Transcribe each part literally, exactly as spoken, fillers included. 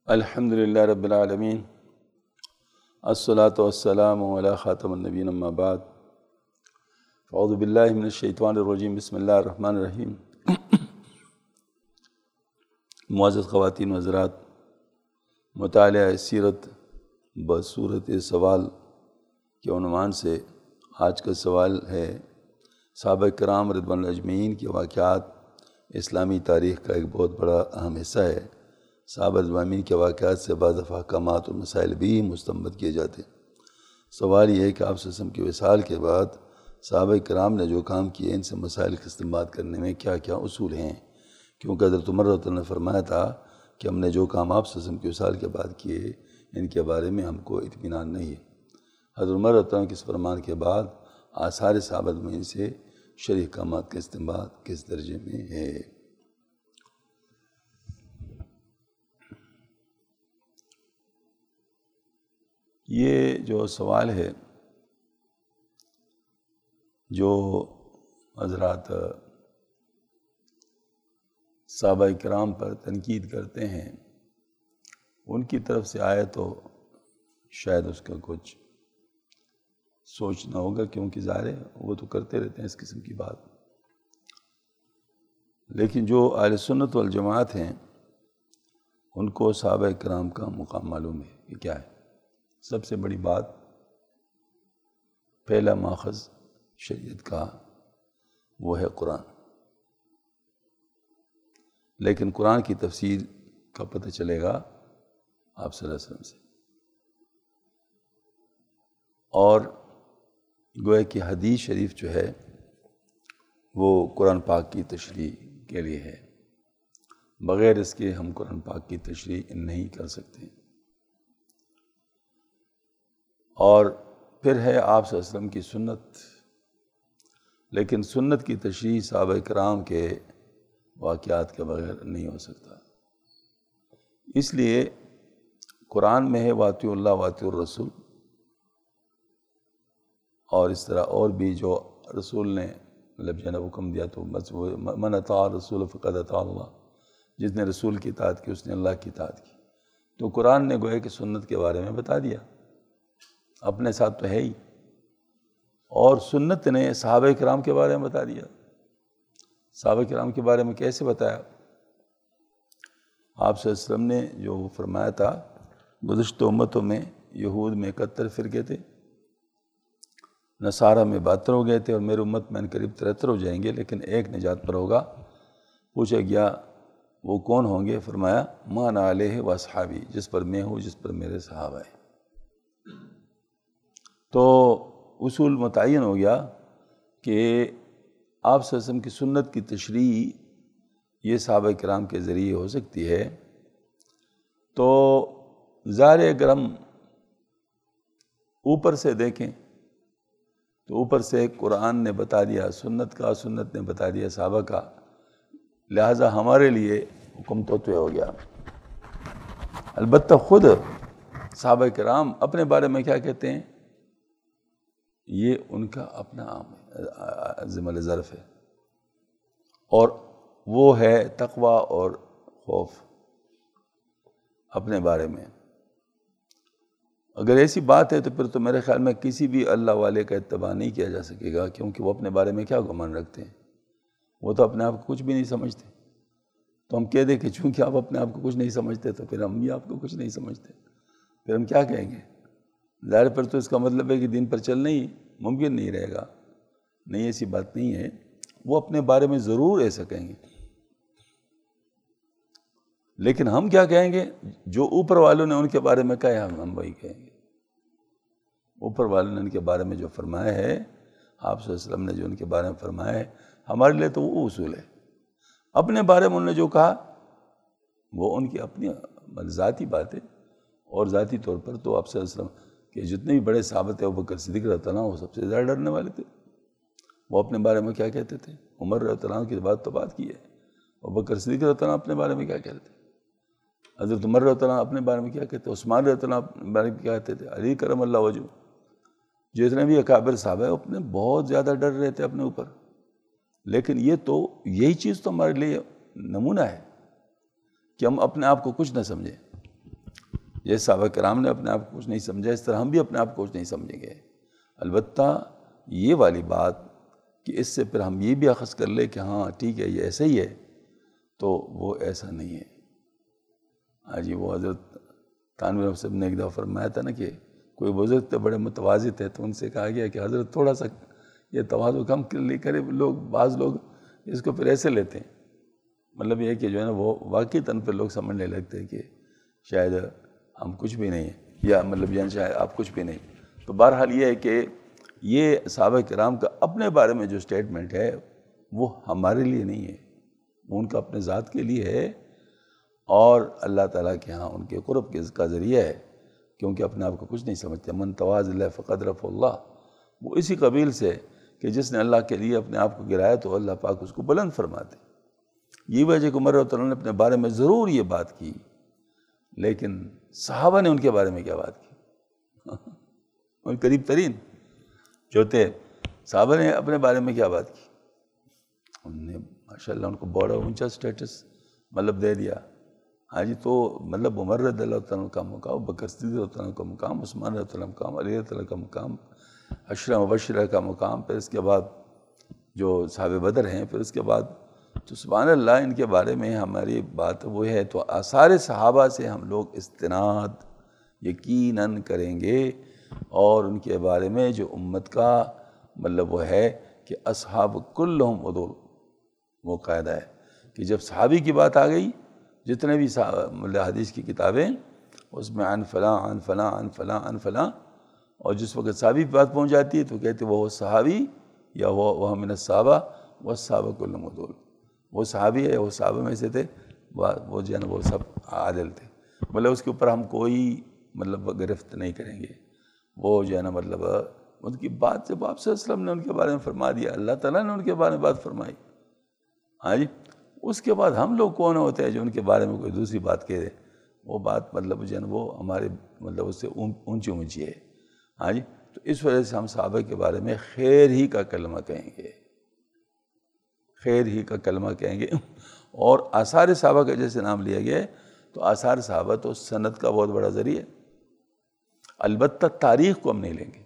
الحمدللہ رب العالمین الصلاۃ والسلام علی خاتم النبیین اما بعد اعوذ باللہ من الشیطان الرجیم بسم اللہ الرحمن الرحیم۔ معزز خواتین و حضرات، مطالعہ سیرت بصورت سوال کے عنوان سے آج کا سوال ہے صحابہ کرام رضوان اللہ اجمعین کے واقعات اسلامی تاریخ کا ایک بہت بڑا اہم حصہ ہے۔ صحابہ رضوان کے واقعات سے بعض دفعہ احکامات اور مسائل بھی مستنبط کیے جاتے ہیں۔ سوال یہ ہے کہ آپ صلی اللہ علیہ وسلم کے وصال کے بعد صحابہ کرام نے جو کام کیے ان سے مسائل کا استنباط کرنے میں کیا کیا اصول ہیں، کیونکہ حضرت عمر رضی اللہ عنہ نے فرمایا تھا کہ ہم نے جو کام آپ صلی اللہ علیہ وسلم کے وصال کے بعد کیے ان کے بارے میں ہم کو اطمینان نہیں ہے۔ حضرت عمر رضی اللہ عنہ کے اس فرمان کے بعد آثار صحابہ میں سے شرعی احکامات کا استنباط کس درجے میں ہے۔ یہ جو سوال ہے جو حضرات صحابہ کرام پر تنقید کرتے ہیں ان کی طرف سے آئے تو شاید اس کا کچھ سوچنا ہوگا، کیونکہ ظاہر ہے وہ تو کرتے رہتے ہیں اس قسم کی بات، لیکن جو اہل سنت والجماعت ہیں ان کو صحابہ کرام کا مقام معلوم ہے کہ کیا ہے۔ سب سے بڑی بات، پہلا ماخذ شریعت کا وہ ہے قرآن، لیکن قرآن کی تفسیر کا پتہ چلے گا آپ صلی اللہ علیہ وسلم سے، اور گویا کہ حدیث شریف جو ہے وہ قرآن پاک کی تشریح کے لیے ہے، بغیر اس کے ہم قرآن پاک کی تشریح نہیں کر سکتے۔ اور پھر ہے آپ صلی اللہ علیہ وسلم کی سنت، لیکن سنت کی تشریح صحابہ کرام کے واقعات کے بغیر نہیں ہو سکتا۔ اس لیے قرآن میں ہے وَاطِیعُوا اللَّهَ وَاطِیعُوا الرَّسُولَ، اور اس طرح اور بھی جو رسول نے مطلب جو ہے نا حکم دیا تو بس وہ من اطاع الرسول فقد اطاع اللہ، جس نے رسول کی اطاعت کی اس نے اللہ کی اطاعت کی۔ تو قرآن نے گویا کہ سنت کے بارے میں بتا دیا، اپنے ساتھ تو ہے ہی، اور سنت نے صحابہ کرام کے بارے میں بتا دیا۔ صحابہ کرام کے بارے میں کیسے بتایا؟ آپ صلی اللہ علیہ وسلم نے جو فرمایا تھا گزشتہ امتوں میں یہود میں اکہتر فرقے تھے، نصارہ میں بہتر ہو گئے تھے، اور میری امت میں ان قریب ترہتر ہو جائیں گے، لیکن ایک نجات پر ہوگا۔ پوچھا گیا وہ کون ہوں گے؟ فرمایا ما انا علیہ و اصحابی، جس پر میں ہوں، جس پر میرے صحابہ ہیں۔ تو اصول متعین ہو گیا کہ آپ صلی اللہ علیہ وسلم کی سنت کی تشریح یہ صحابہ کرام کے ذریعے ہو سکتی ہے۔ تو ظاہر اگر ہم اوپر سے دیکھیں تو اوپر سے قرآن نے بتا دیا سنت کا، سنت نے بتا دیا صحابہ کا، لہٰذا ہمارے لیے حکم تو طے ہو گیا۔ البتہ خود صحابہ کرام اپنے بارے میں کیا کہتے ہیں، یہ ان کا اپنا ذمہ ظرف ہے، اور وہ ہے تقویٰ اور خوف اپنے بارے میں۔ اگر ایسی بات ہے تو پھر تو میرے خیال میں کسی بھی اللہ والے کا اتباع نہیں کیا جا سکے گا، کیونکہ وہ اپنے بارے میں کیا گمان رکھتے ہیں، وہ تو اپنے آپ کو کچھ بھی نہیں سمجھتے۔ تو ہم کہہ دیں کہ چونکہ آپ اپنے آپ کو کچھ نہیں سمجھتے تو پھر ہم بھی آپ کو کچھ نہیں سمجھتے، پھر ہم کیا کہیں گے؟ ظاہر پر تو اس کا مطلب ہے کہ دین پر چلنا ہی ممکن نہیں رہے گا۔ نہیں، ایسی بات نہیں ہے، وہ اپنے بارے میں ضرور ایسا کہیں گے، لیکن ہم کیا کہیں گے؟ جو اوپر والوں نے ان کے بارے میں کہا ہم ہم وہی کہیں گے۔ اوپر والوں نے ان کے بارے میں جو فرمایا ہے، آپ صلی اللہ علیہ وسلم نے جو ان کے بارے میں فرمایا ہے، ہمارے لیے تو وہ اصول ہے۔ اپنے بارے میں انہوں نے جو کہا وہ ان کی اپنی ذاتی بات ہے، اور ذاتی طور پر تو آپ صلی اللہ علیہ وسلم کہ جتنے بھی بڑے صحابہ تھے، ابوبکر صدیق رضی اللہ عنہ وہ سب سے زیادہ ڈرنے والے تھے۔ وہ اپنے بارے میں کیا کہتے تھے؟ عمر رضی اللہ عنہ کی بات تو بات کی ہے، ابوبکر صدیق رضی اللہ عنہ اپنے بارے میں کیا کہتے تھے؟ حضرت عمر رضی اللہ عنہ اپنے بارے میں کیا کہتے؟ عثمان رضی اللہ عنہ اپنے بارے میں کیا کہتے تھے؟ علی کرم اللہ وجہہ، جتنے بھی اکابر صحابہ ہیں اپنے بہت زیادہ ڈر رہے تھے اپنے اوپر۔ لیکن یہ تو یہی چیز تو ہمارے لیے نمونہ ہے کہ ہم اپنے آپ کو کچھ نہ سمجھیں، جیسے صحابہ کرام نے اپنے آپ کو کچھ نہیں سمجھا، اس طرح ہم بھی اپنے آپ کو کچھ نہیں سمجھیں گے۔ البتہ یہ والی بات کہ اس سے پھر ہم یہ بھی اخذ کر لیں کہ ہاں ٹھیک ہے یہ ایسا ہی ہے، تو وہ ایسا نہیں ہے۔ ہاں جی، وہ حضرت تھانوی صاحب نے ایک دفعہ فرمایا تھا نا کہ کوئی بزرگ تھے بڑے متواضع تھے، تو ان سے کہا گیا کہ حضرت تھوڑا سا یہ تواضع کم کرے، لوگ بعض لوگ اس کو پھر ایسے لیتے ہیں، مطلب یہ کہ جو ہے نا وہ واقعی تن پہ لوگ سمجھنے لگتے ہیں کہ شاید ہم کچھ بھی نہیں ہیں، یا مطلب یعنی شاید آپ کچھ بھی نہیں۔ تو بہرحال یہ ہے کہ یہ صحابہ کرام کا اپنے بارے میں جو سٹیٹمنٹ ہے وہ ہمارے لیے نہیں ہے، وہ ان کا اپنے ذات کے لیے ہے، اور اللہ تعالیٰ کے ہاں ان کے قرب کا ذریعہ ہے، کیونکہ اپنے آپ کو کچھ نہیں سمجھتے۔ من تواضع للہ فقد رفعہ اللہ، وہ اسی قبیل سے کہ جس نے اللہ کے لیے اپنے آپ کو گرایا تو اللہ پاک اس کو بلند فرماتے۔ یہ وجہ کہ عمر رضی اللہ عنہ نے اپنے بارے میں ضرور یہ بات کی، لیکن صحابہ نے ان کے بارے میں کیا بات کی؟ ان قریب ترین جو تھے صحابہ نے اپنے بارے میں کیا بات کی؟ انہوں نے ماشاءاللہ ان کو بڑا اونچا سٹیٹس مطلب دے دیا۔ ہاں جی، تو مطلب عمر رضی اللہ عنہ کا مقام، بکر صدیق رضی اللہ عنہ کا مقام، عثمان رضی اللہ عنہ کا مقام، علی رضی اللہ عنہ کا مقام، عشرہ مبشرہ کا مقام، پھر اس کے بعد جو صحابہ بدر ہیں، پھر اس کے بعد تو سبحان اللہ ان کے بارے میں ہماری بات وہ ہے۔ تو آثار صحابہ سے ہم لوگ استناد یقیناً کریں گے، اور ان کے بارے میں جو امت کا مطلب وہ ہے کہ اصحاب کلہم عدول، وہ قاعدہ ہے کہ جب صحابی کی بات آ گئی، جتنے بھی مطلب حدیث کی کتابیں اس میں عن فلاں عن فلاں عن فلاں عن فلاں، اور جس وقت صحابی کی بات پہنچ جاتی ہے تو کہتے وہ صحابی یا وہ وہ من الصحابہ والصحابہ کلہم عدول، وہ صحابی ہے، وہ صحابہ میں سے تھے، وہ جو ہے نا وہ سب عادل تھے، مطلب اس کے اوپر ہم کوئی مطلب گرفت نہیں کریں گے۔ وہ جو ہے نا مطلب ان کی بات جب آپ صلی اللہ علیہ وسلم نے ان کے بارے میں فرما دیا، اللہ تعالیٰ نے ان کے بارے میں بات فرمائی، ہاں جی، اس کے بعد ہم لوگ کون ہوتے ہیں جو ان کے بارے میں کوئی دوسری بات کہہ دے؟ وہ بات مطلب جو ہے نا وہ ہمارے مطلب اس سے اونچی اونچی ہے، ہاں جی۔ تو اس وجہ سے ہم صحابہ کے بارے میں خیر ہی کا کلمہ کہیں گے، خیر ہی کا کلمہ کہیں گے۔ اور آثار صحابہ کا جیسے نام لیا گیا ہے، تو آثار صحابہ تو سند کا بہت بڑا ذریعہ ہے، البتہ تاریخ کو ہم نہیں لیں گے،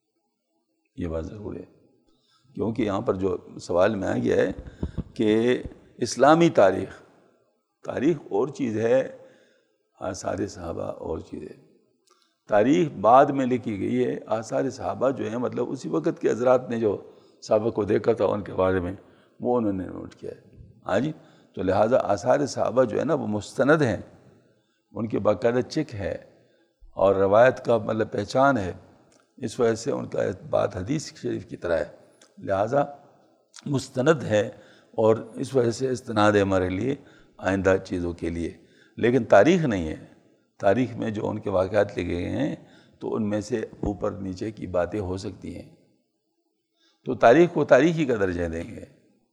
یہ بات ضرور ہے، کیونکہ یہاں پر جو سوال میں آ گیا ہے کہ اسلامی تاریخ، تاریخ اور چیز ہے، آثار صحابہ اور چیز ہے۔ تاریخ بعد میں لکھی گئی ہے، آثار صحابہ جو ہیں مطلب اسی وقت کے حضرات نے جو صحابہ کو دیکھا تھا ان کے بارے میں وہ انہوں نے نوٹ کیا ہے، ہاں جی۔ تو لہٰذا آثار صحابہ جو ہے نا وہ مستند ہیں، ان کے باقاعدہ چیک ہے، اور روایت کا مطلب پہچان ہے، اس وجہ سے ان کا بات حدیث شریف کی طرح ہے، لہٰذا مستند ہے، اور اس وجہ سے استناد ہے ہمارے لیے آئندہ چیزوں کے لیے۔ لیکن تاریخ نہیں ہے، تاریخ میں جو ان کے واقعات لکھے گئے ہیں تو ان میں سے اوپر نیچے کی باتیں ہو سکتی ہیں، تو تاریخ کو تاریخی کا درجہ دیں گے،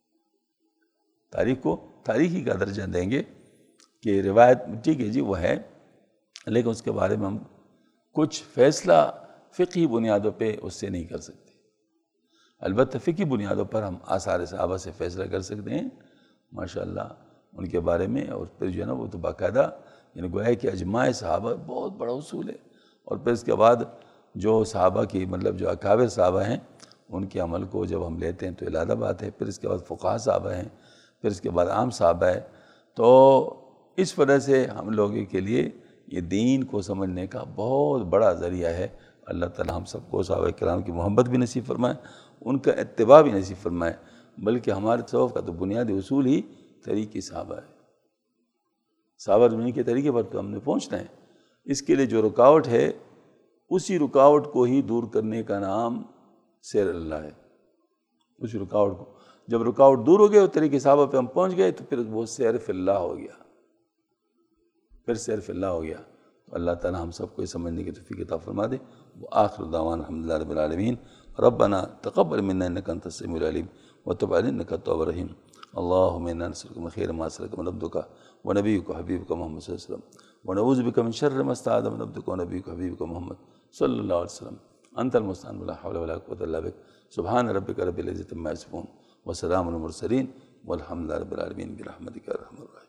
تاریخ کو تاریخی کا درجہ دیں گے کہ روایت ٹھیک ہے جی وہ ہے، لیکن اس کے بارے میں ہم کچھ فیصلہ فقہی بنیادوں پہ اس سے نہیں کر سکتے۔ البتہ فقہی بنیادوں پر ہم آثار صحابہ سے فیصلہ کر سکتے ہیں ماشاءاللہ ان کے بارے میں، اور پھر جو ہے نا وہ تو باقاعدہ یعنی گویا کہ اجماع صحابہ بہت بڑا اصول ہے، اور پھر اس کے بعد جو صحابہ کی مطلب جو اکابر صحابہ ہیں ان کے عمل کو جب ہم لیتے ہیں تو علیحدہ بات ہے، پھر اس کے بعد فقہاء صحابہ ہیں، پھر اس کے بعد عام صحابہ ہے، تو اس وجہ سے ہم لوگوں کے لیے یہ دین کو سمجھنے کا بہت بڑا ذریعہ ہے۔ اللہ تعالیٰ ہم سب کو صحابہ کرام کی محبت بھی نصیب فرمائے، ان کا اتباع بھی نصیب فرمائے، بلکہ ہمارے تصوف کا تو بنیادی اصول ہی طریقہ صحابہ ہے، صحابہ رضوان کے طریقے پر تو ہم نے پہنچنا ہے۔ اس کے لیے جو رکاوٹ ہے اسی رکاوٹ کو ہی دور کرنے کا نام سیر اللہ ہے، اس رکاوٹ کو جب رکاوٹ دور ہو گئے اور طریقہ صحابہ پہ ہم پہنچ گئے تو پھر وہ سیر فی اللہ ہو گیا، پھر سیر فی اللہ ہو گیا۔ تو اللہ تعالیٰ ہم سب کو یہ سمجھنے کی توفیق عطا فرما دے۔ وآخر دعوانا الحمدللہ رب العالمین، ربنا تقبل منا انک انت السمیع العلیم وتب علینا انک التواب الرحیم۔ اللہم انا نسألک من خیر ما سألک من عبدک ونبیک وحبیبک محمد صلی اللہ علیہ وسلم ونعوذ بک من شر ما استعاذ من عبدک ونبیک وحبیبک محمد صلی اللہ علیہ وسلم۔ انت المستعان ولا حول ولا قوة الا بک، سبحان ربک رب العزة عما یصفون وسلام علی المرسلین والحمد للہ رب العالمین برحمتک یا ارحم الراحمین۔